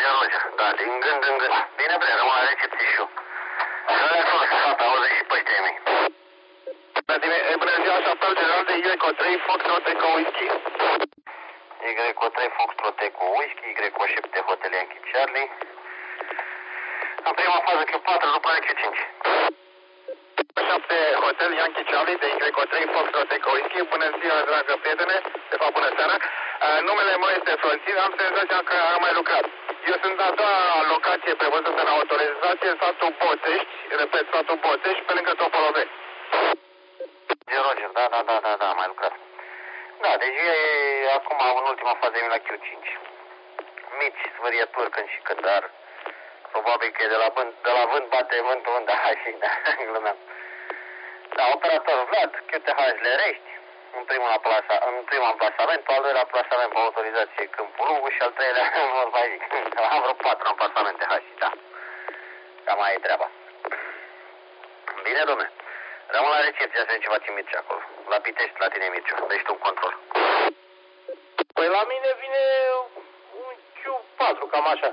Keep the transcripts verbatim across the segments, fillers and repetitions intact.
Roger, Roger. Da, din gând în gând. Bine, bine, rămân la recepție și eu. Să fost, fata, auzi și pe ăștia mei. Bună ziua, șaptel general de Y cu trei Foxtrot Eco Whisky. Y cu trei Foxtrot Eco Whisky, Y cu șapte Hotel Yankee Charlie. În prima fază Q patru, după aia Q cinci. șapte Hotel Yankee Charlie de Y cu trei Foxtrot Eco Whisky. Bună ziua, dragă prietene, de fapt bună seara. Uh, numele meu este Florentin, am senzația că am mai lucrat. Eu sunt a doua locație prevăzută în autorizație, satul Botești, repet, satul Botești, pe lângă Topoloveni. Roger, da, da, da, da, da, am mai lucrat. Da, deci e acum în ultima fază e la Q cinci. Mici svărieturi când și când, dar probabil că e de la vânt, de la vânt bate vântul unde, și da, glumeam. Da, operator Vlad, Q T H Lerești, în primul aplasa, în primul amplasament, al doilea amplasament pe autorizație Câmpul Lungu și al treilea, nu mai zic, am vreo patru amplasamente H, da. Cam mai e treaba. Bine, domne. Rămân la recepție, să ceva ți Mircea acolo. La Pitești, la tine Mircea, deci tu un control. Păi la mine vine un Q patru, cam așa.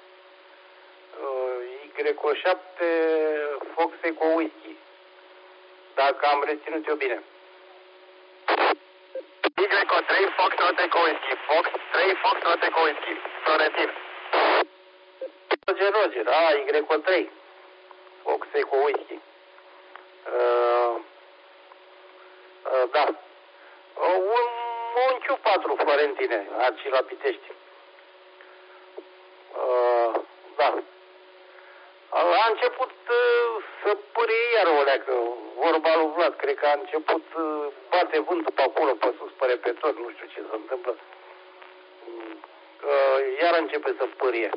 Y șapte Fox Eco Whisky. Dacă am reținut eu bine. Y trei Fox Eco Whisky. Fox trei Fox Eco Whisky. Florentin. Roger, Roger. A, Y trei Fox Eco Whisky. Uh, uh, da. Uh, un, un Q patru, Florentine, aici la Pitești. Uh, da. A început uh, să pârie iar o leacă, vorba lui Vlad, cred că a început, uh, bate vântul pe acolo, pe sus, pe repetor, nu știu ce se întâmplă. Uh, iar începe să pârie.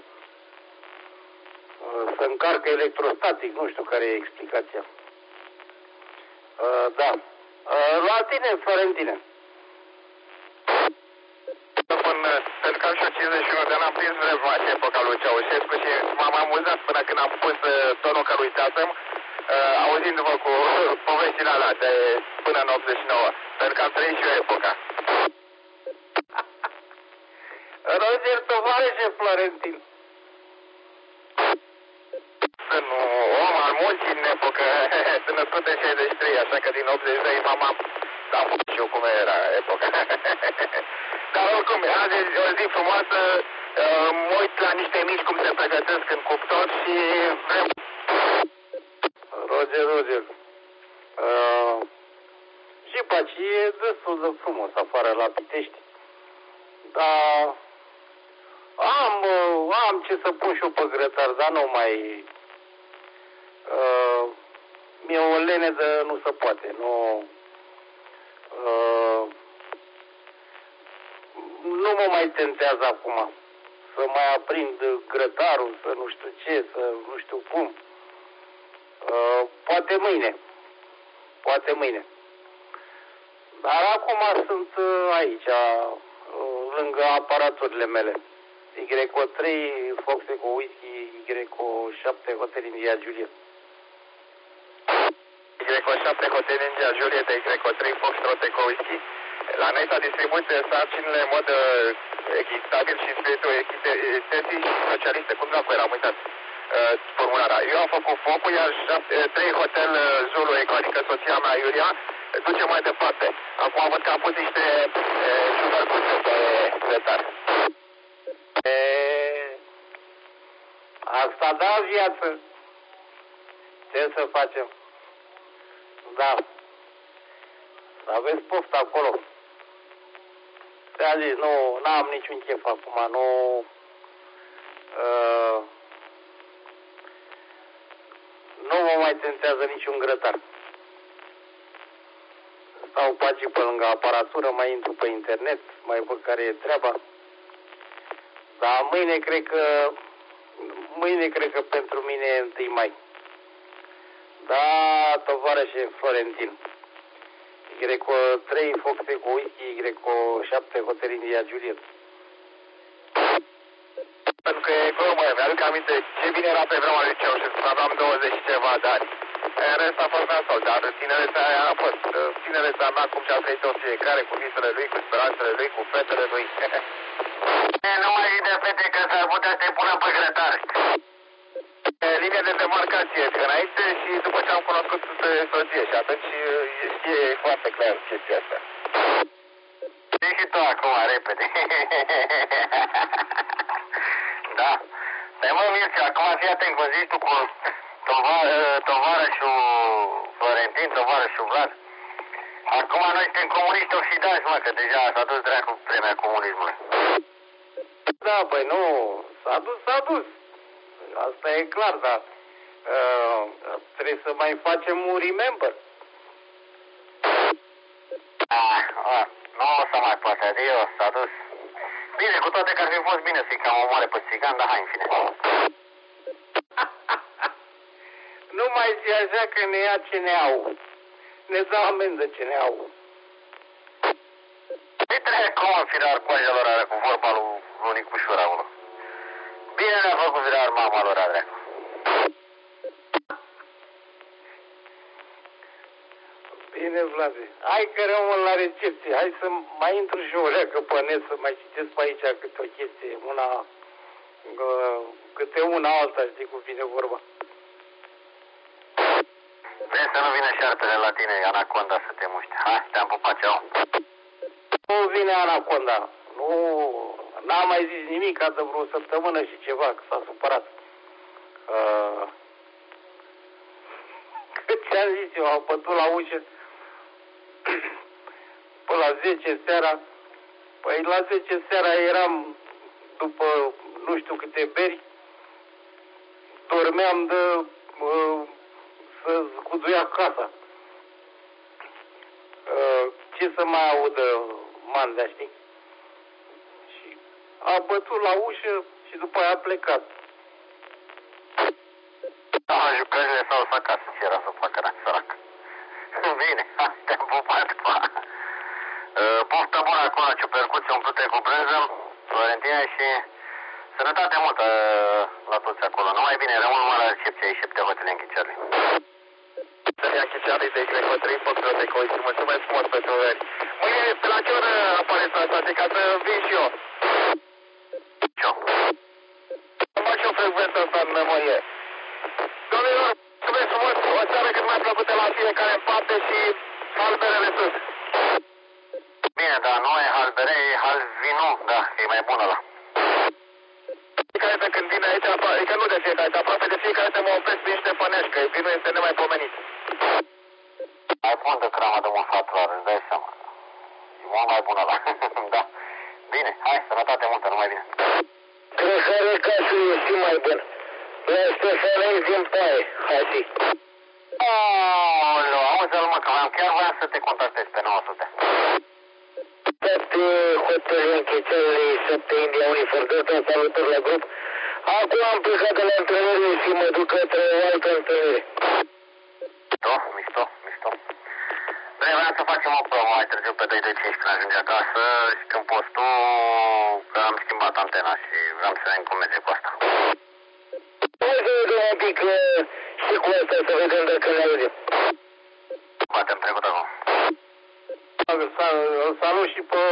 Uh, să încarcă electrostatic, nu știu care e explicația. Uh, da. Uh, la tine, Florentine. Pentru că am și cincizeci și unu de ani, am prins vremea și epoca lui Ceaușescu și m-am amuzat până când am pus tonul că uitasem, uh, auzindu-vă cu poveștile alea de până în optzeci și nouă, pentru că am trăit și eu epoca. Roger, tovarășe, Florentin. Sunt un om al muncii în epocă, sunt născut în șaizeci și trei, așa că din optzeci și trei m-am am făcut și eu cum era epoca. Dar oricum, azi e o zi frumoasă, uh, mă uit la niște mici cum se pregătesc în cuptor și vrem... Roger, Roger. Uh, și pe aici e destul de frumos afară la Pitești. Dar am, uh, am ce să pun și eu pe grătar, dar nu mai... Uh, mi-e o lene de nu se poate, nu... Uh, nu mă mai tentează acum să mai aprind grătarul, să nu știu ce, să nu știu cum. Uh, poate mâine. Poate mâine. Dar acum sunt aici, uh, lângă aparaturile mele. Y trei Fox Eco Whisky, Y șapte Hotel India Juliet. Y șapte Hotel India Juliet, Y trei Fox Eco Whisky. La noi s-a distribuit sarcinile în mod uh, echitabil și spiritul echității și socialiste. Cum dacă eram uitat uh, formularea. Eu am făcut focul, iar trei Hotel Zulu Eco, adică soția mea Iulia, duce mai departe. Acum văd că am pus niște ciudăcuțe pe grătar. Asta da viață. Ce să facem? Da. Aveți poftă acolo. Ți-a zis, nu, n-am niciun chef acum, nu... Uh, nu mă mai tentează niciun grătar. Stau pe aici pe lângă aparatură, mai intru pe internet, mai văd care e treaba. Dar mâine cred că... Mâine cred că pentru mine e întâi mai. Da, tovarășe Florentin. Y trei Fox Eco Whisky, Y șapte Hotel India Juliet. Pentru că e glumă, mi-aduc aminte ce bine era pe vremea lui Ceaușescu, aveam douăzeci și ceva de ani. În rest a fost nasol, dar tinerețea aia a fost. Tinerețea mea cum și-a trăit-o fiecare, cu visele lui, cu speranțele lui, cu fetele lui. Nu mai zi de fete că s-ar putea să-i pună pe soție și atunci știe foarte clar chestia asta. Știi și tu acum, repede. Da. Dar mă, Mircea, acum fii atent cum zici tu cu tovarășul Florentin, tovarășul Vlad. Acum noi suntem comuniști oxidați, mă, că deja s-a dus dracu vremea comunismului. Da, păi nu, s-a dus, s-a dus. Asta e clar, dar uh, trebuie să mai facem un remember. Ah, ah, nu o să mai poate, adio, s-a dus. Bine, cu toate că ar fi fost bine să-i cam omoare pe țigan, dar hai, în fine. Nu mai zi așa că ne ia ce ne au. Ne dă amendă ce ne au. Ce trebuie cum în firar coaja lor alea cu vorba lui, lui Nicușor acolo? Bine ne-a făcut firar mama lor alea. Bine, Vlade. Hai că rămân la recepție. Hai să mai intru și o leacă pe net să mai citesc pe aici câte o chestie. Una, câte una alta, știi cum vine vorba. Vrei să nu vină șarpele la tine, Anaconda, să te muști. Hai, te-am pupat, ceau. Nu vine Anaconda. Nu, n-am mai zis nimic de vreo săptămână și ceva, că s-a supărat. Uh, Cât ți-am zis eu, am bătut la ușă până la zece seara. Păi la zece seara eram după nu știu câte beri. Dormeam de uh, să scuduia casa. Uh, ce să mai audă Mandea, știi? Și a bătut la ușă și după aia a plecat. Da, jucările s-au dus acasă, ce era să facă, era sărac. Bine, te-am pupat, pa. Uh, poftă bună acolo, ciupercuți umplute cu brânză, Florentina, și sănătate multă la toți acolo. Numai bine, rămân numai la recepție, ai șapte hotele în Chicearli. Să ia Chicearli de Greco trei, Foxtrot de Coisti, mulțumesc frumos pentru veri. Mâine, pe la ce oră apare asta, ca să vin și eu? Ce? Îmi fac și o frecvență asta în memorie. Domnilor, mulțumesc frumos, o seară cât mai plăcută la fiecare în parte și halberele sus. Bine, dar nu e halbere, e halvinu, da, e mai bună ăla. Fiecare dată când vine aici, adică nu de fiecare dată, aproape de fiecare dată mă opresc pe niște pănești, că vinul este nemaipomenit. Mai bun de crama de mufatuar, îți dai seama. E mult mai bună ăla, da. Bine, hai, sănătate multă, numai bine. Cred că are casă e și mai bun. La Stefanei din Paie, hai zi. Aoleu, auzi-l mă, că chiar voiam să te contactez pe nouă sute. Toate hotele în Chicearli, șapte India Unifor Delta, salutări la grup. Acum am plecat de la întâlnire și mă duc către o altă întâlnire. Mișto, mișto, mișto. Bine, vreau să facem o probă mai târziu pe doi doi cinci când ajunge acasă și când poți tu, că am schimbat antena și vreau să vedem cum merge cu asta. Hai să vedem un pic uh, și cu asta, să vedem dacă ne auzim. Poate-mi trecut acum. Îl salut și pe,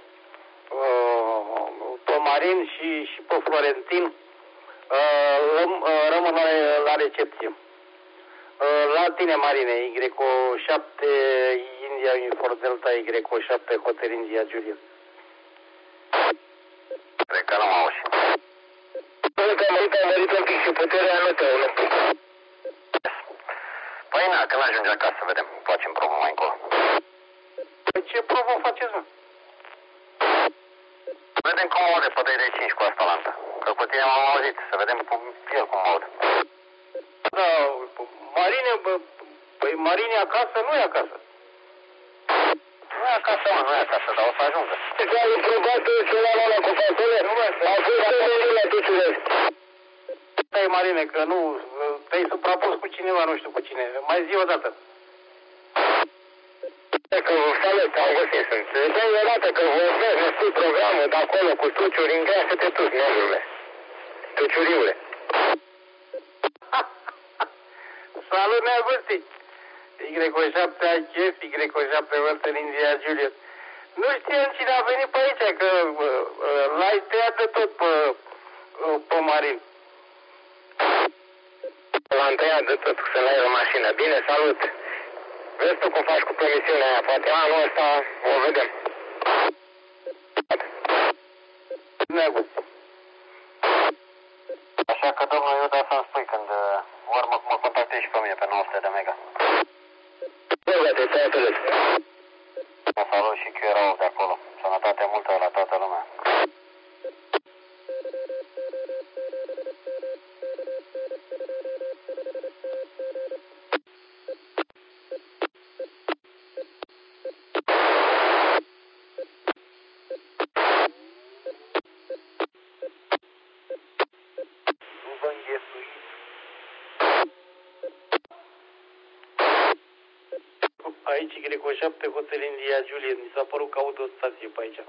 uh, pe Marin și, și pe Florentin. Uh, rămân la, la recepție. Uh, la tine, Marine, Y șapte India Unifor Delta, Y șapte Hotel India Juliet. Cred că nu mă auzi. Cred că am mărit, am mărit un pic și puterea nu te un pic. Păi na, când ajunge acasă, vedem. Facem probă mai încolo. Păi ce probă faceți, mă? Vedem cum aude pe doi doi cinci cu asta lantă. Că cu tine m-am auzit, să vedem cum el cum aude. Da, Marine, bă, păi Marine acasă, nu e acasă. Nu e acasă, mă, nu e acasă, dar o să ajungă. Că ai întrebat ceva la ăla cu fasole? Nu, mă, a fost să la tuciulești. Stai, Marine, că nu, te-ai suprapus cu cineva, nu știu cu cine. Mai zi o dată. Că vă salut, am găsit, sunt. Ziceai odată că vorbesc, nu știu programul de acolo cu tuciuri în grea să te tuci, nebule. Tuciuriule. Salut, neagustic. Y șapte a chef, Y șapte Hotel India Juliet. Nu știam cine a venit pe aici, că uh, l-ai tăiat de tot pe, uh, pe Marin. L-am tăiat de tot, să-l ai o mașină. Bine, salut. Vezi tu cum faci cu promisiunea aia, poate anul ăsta o vedem. Negu. Așa că, domnul, eu da să-mi spui când uh, ori mă, mă contactezi și pe mine pe nouă sute de mega. Băgate, ți-ai înțeles. Mă salut și Q R O de acolo. Sănătate multă la toată lumea. Nu vă înghesuiți. Aici Greco șapte, Hotel India Juliet. Mi s-a părut că aud o stație pe aici.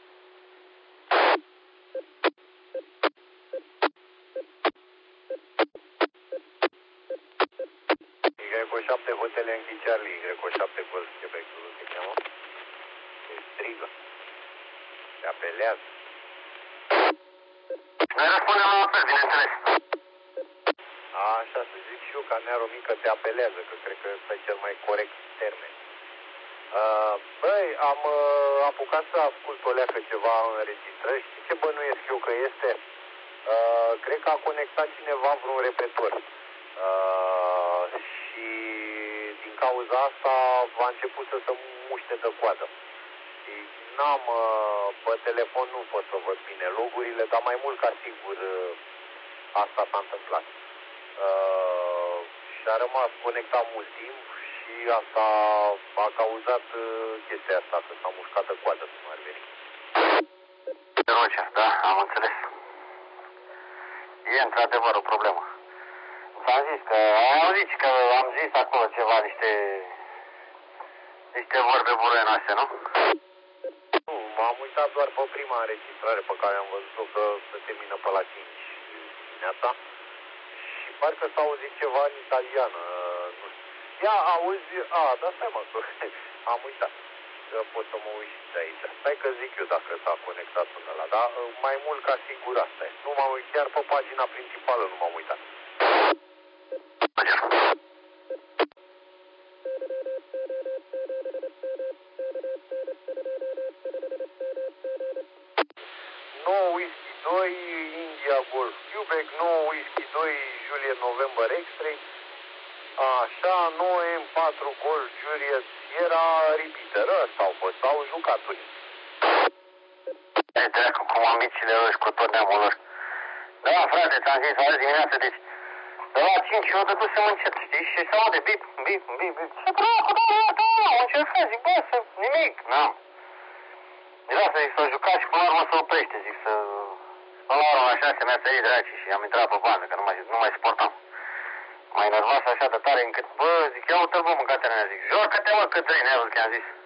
Greco șapte, Hotel Yankee Charlie, Greco șapte, Golf Quebec, se cheamă. Se strigă. Se apelează. Noi răspundem la apel, bineînțeles. Așa să zic și eu, ca Nearo Mică te apelează, că cred că ăsta e cel mai corect termen. Uh, băi, am uh, apucat să ascult o leacă ceva înregistrări. Știi ce bănuiesc eu că este? Uh, cred că a conectat cineva vreun repetor. Uh, și din cauza asta a început să se muște de coadă. Și n-am, uh, pe telefon nu pot să văd bine logurile, dar mai mult ca sigur uh, asta s-a întâmplat. Uh, și a rămas conectat mult timp și asta a cauzat uh, chestia asta, că s-a mușcat de coadă, cum ar veni. Roger, da, am înțeles. E într-adevăr o problemă. V-am zis că, am zis că am zis acolo ceva, niște, niște vorbe buruioase, nu? Nu, m-am uitat doar pe prima înregistrare pe care am văzut-o, că se termină pe la cinci dimineața. Și parcă s-a auzit ceva în italiană, nu știu. Ia, auzi, a, dar stai mă, că am uitat. Că pot să mă uit și de aici. Stai că zic eu dacă s-a conectat până la, dar mai mult ca sigur asta e. Nu m-am uitat, chiar pe pagina principală nu m-am uitat. nouă Whisky doi, India Golf Quebec, nouă Whisky doi, Juliet November X-Ray, așa, nouă M patru Golf Juliet Sierra Repeater, ăsta au fost, au jucat unii. E dracu, cum ambițiile lor și cu tot neamul lor. Da, frate, ți-am zis azi dimineață, deci de la cinci eu dădusem încet, știi, și se aude bip, bip, bip, bip. Ce dracu, da, da, da, am încercat, zic, bă, să, nimic, n-am. Deci asta, zic, să jucați și până la urmă să oprește, zic, să... Până la urmă așa se mi-a tăiat draci și am intrat pe bandă, că nu mai, nu mai suportam. M-a enervat așa de tare încât, bă, zic, ia uite-l, bă, mâncatele mea, zic, joacă-te, mă, cât trei, ne-a văzut că i-am zis.